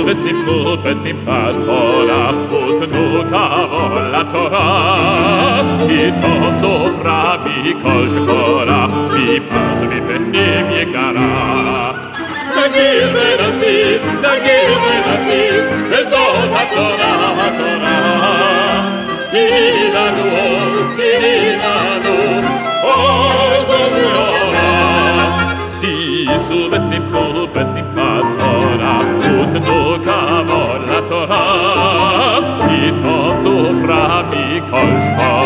ושמחו בשמחת תורה, ותנו כבוד לתורה. כי טוב סופרה מכל שחורה, מפז ומפנים יקרה. נגיד ונסיס, וזאת התורה, כי לנו עוז, עוז ואורה. שישו ושמחו בשמחת תורה, ותנו כבוד לתורה. כי טוב סופרה מכל שחורה,